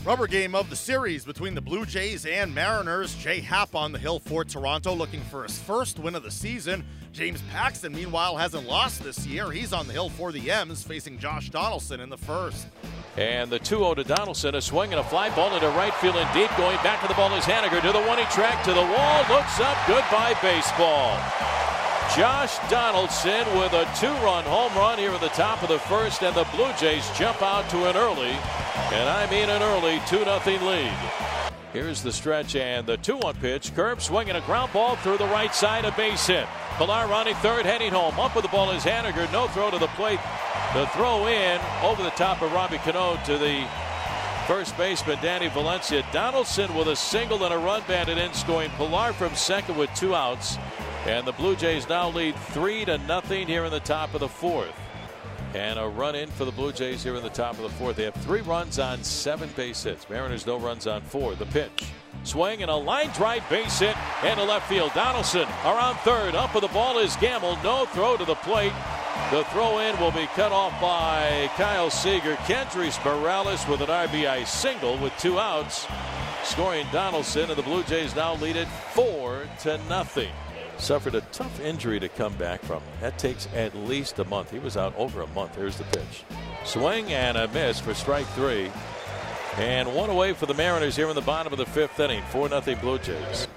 Rubber game of the series between the Blue Jays and Mariners. Jay Happ on the hill for Toronto looking for his first win of the season. James Paxton, meanwhile, hasn't lost this year. He's on the hill for the M's, facing Josh Donaldson in the first. And the 2-0 to Donaldson, a swing and a fly ball into right field and deep. Going back to the ball is Haniger to the one. He tracked to the wall, looks up, goodbye baseball. Josh Donaldson with a 2-run home run here at the top of the first, and the Blue Jays jump out to an early, and I mean an early 2-0 lead. Here's the stretch and the 2-1 pitch. Curve swinging a ground ball through the right side, a base hit. Pilar running third, heading home. Up with the ball is Haniger. No throw to the plate. The throw in over the top of Robbie Cano to the first baseman, Danny Valencia. Donaldson with a single and a run batted in, scoring Pilar from second with 2 outs. And the Blue Jays now lead 3-0 here in the top of the fourth. And a run in for the Blue Jays here in the top of the fourth. They have 3 runs on 7 base hits. Mariners no runs on 4. The pitch. Swing and a line drive base hit into left field. Donaldson around third. Up with the ball is Gamble. No throw to the plate. The throw in will be cut off by Kyle Seager. Kendrys Morales with an RBI single with 2 outs, scoring Donaldson, and the Blue Jays now lead it 4-0. Suffered a tough injury to come back from. That takes at least a month. He was out over a month. Here's the pitch. Swing and a miss for strike 3. And 1 away for the Mariners here in the bottom of the 5th inning. 4-0 Blue Jays.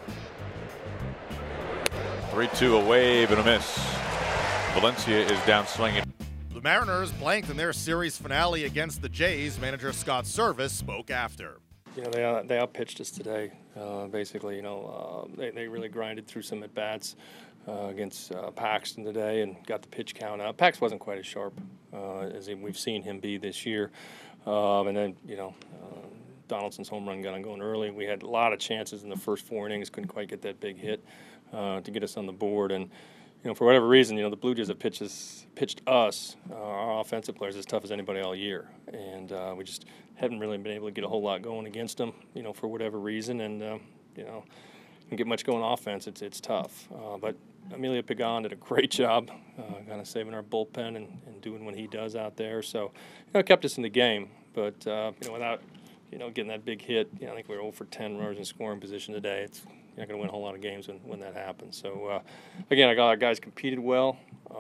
3-2, a wave and a miss. Valencia is down swinging. The Mariners blanked in their series finale against the Jays. Manager Scott Servais spoke after. You know, they outpitched us today. Basically, you know, they really grinded through some at bats against Paxton today and got the pitch count up. Pax wasn't quite as sharp as we've seen him be this year. And then, you know, Donaldson's home run got on going early. We had a lot of chances in the first 4 innings, couldn't quite get that big hit to get us on the board. And you know, for whatever reason, you know, the Blue Jays have pitched us, our offensive players, as tough as anybody all year, and we just haven't really been able to get a whole lot going against them, you know, for whatever reason, and you know, can get much going offense. It's tough, but Emilio Pagan did a great job, kind of saving our bullpen and doing what he does out there. So, you know, it kept us in the game, but you know, without getting that big hit, you know, I think we were 0 for 10 runners in scoring position today. You're not going to win a whole lot of games when that happens. So, again, our guys competed well.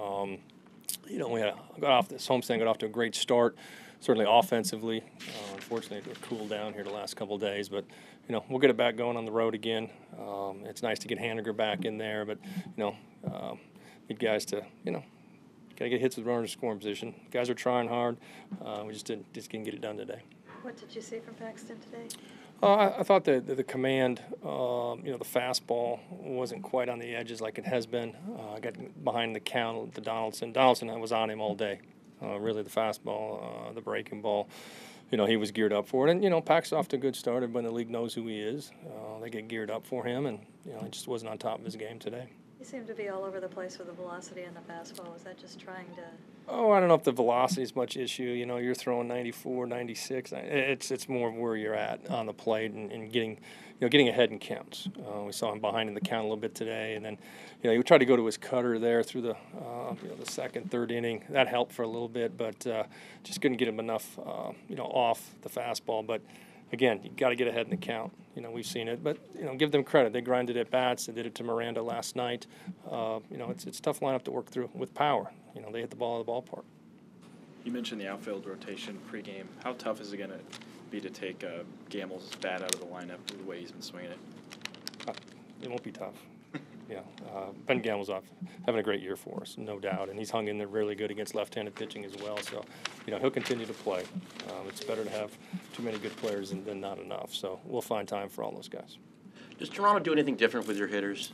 You know, we got off to a great start, certainly offensively. Unfortunately, it cooled down here the last couple of days, but, you know, we'll get it back going on the road again. It's nice to get Haniger back in there, but, you know, need guys to, you know, got to get hits with runners in scoring position. Guys are trying hard. We just didn't get it done today. What did you see from Paxton today? I thought the command, you know, the fastball wasn't quite on the edges like it has been. I got behind the count to Donaldson. Donaldson was on him all day. Really, the fastball, the breaking ball, you know, he was geared up for it. And, you know, Pax's off to a good start. Everybody in the league knows who he is. They get geared up for him, and, you know, he just wasn't on top of his game today. You seem to be all over the place with the velocity and the fastball. Was that just trying to... Oh, I don't know if the velocity is much issue. You know, you're throwing 94, 96. It's more where you're at on the plate and getting ahead in counts. We saw him behind in the count a little bit today, and then, you know, he tried to go to his cutter there through the the second, third inning. That helped for a little bit, but just couldn't get him enough, you know, off the fastball. But again, you got to get ahead in the count. You know, we've seen it, but, you know, give them credit. They grinded at bats. They did it to Miranda last night. You know, it's a tough lineup to work through with power. You know, they hit the ball out of the ballpark. You mentioned the outfield rotation pregame. How tough is it going to be to take Gamble's bat out of the lineup the way he's been swinging it? It won't be tough. Yeah, Ben Gamble's having a great year for us, no doubt, and he's hung in there really good against left-handed pitching as well. So, you know, he'll continue to play. It's better to have too many good players than not enough. So we'll find time for all those guys. Does Toronto do anything different with your hitters?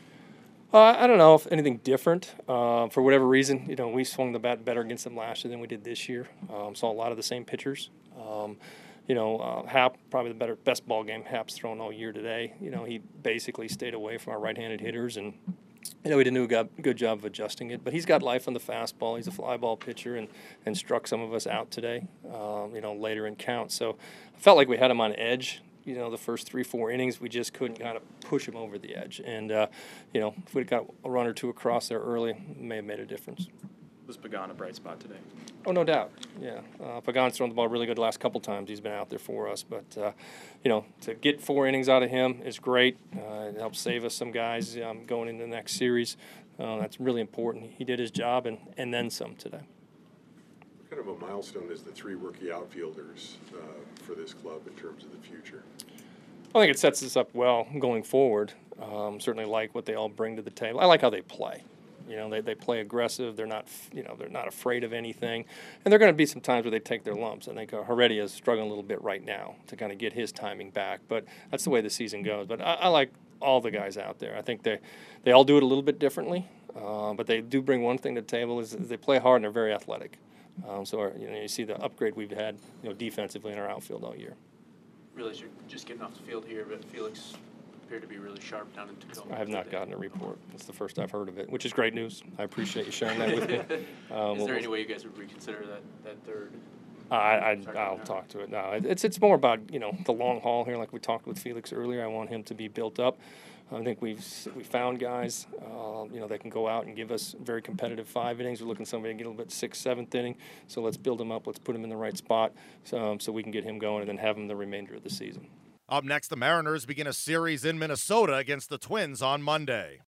I don't know if anything different. For whatever reason, you know, we swung the bat better against them last year than we did this year. Saw a lot of the same pitchers. You know, Happ, probably the best ball game Happ's thrown all year today. You know, he basically stayed away from our right-handed hitters, and, you know, he didn't do a good job of adjusting it. But he's got life on the fastball. He's a fly ball pitcher and struck some of us out today, you know, later in count. So I felt like we had him on edge. You know, the first 3-4 innings, we just couldn't kind of push him over the edge. And, you know, if we'd got a run or two across there early, it may have made a difference. Was Pagan a bright spot today? Oh, no doubt. Yeah, Pagan's thrown the ball really good the last couple times he's been out there for us. But to get 4 innings out of him is great. It helps save us some guys going into the next series. That's really important. He did his job and then some today. What kind of a milestone is the 3 rookie outfielders for this club in terms of the future? I think it sets us up well going forward. Certainly like what they all bring to the table. I like how they play. They play aggressive. They're not afraid of anything. And there are going to be some times where they take their lumps. I think Heredia is struggling a little bit right now to kind of get his timing back. But that's the way the season goes. But I like all the guys out there. I think they all do it a little bit differently. But they do bring one thing to the table is they play hard and they're very athletic. So you see the upgrade we've had defensively in our outfield all year. Realize you're just getting off the field here, but Felix appeared to be really sharp down in Tacoma. I have not gotten a report. It's the first I've heard of it, which is great news. I appreciate you sharing that with me. Is there any way you guys would reconsider that third? I'll talk to it now. It's more about the long haul here, like we talked with Felix earlier. I want him to be built up. I think we found guys that can go out and give us very competitive 5 innings. We're looking for somebody to get a little bit 6th, 7th inning. So let's build him up. Let's put him in the right spot so we can get him going and then have him the remainder of the season. Up next, the Mariners begin a series in Minnesota against the Twins on Monday.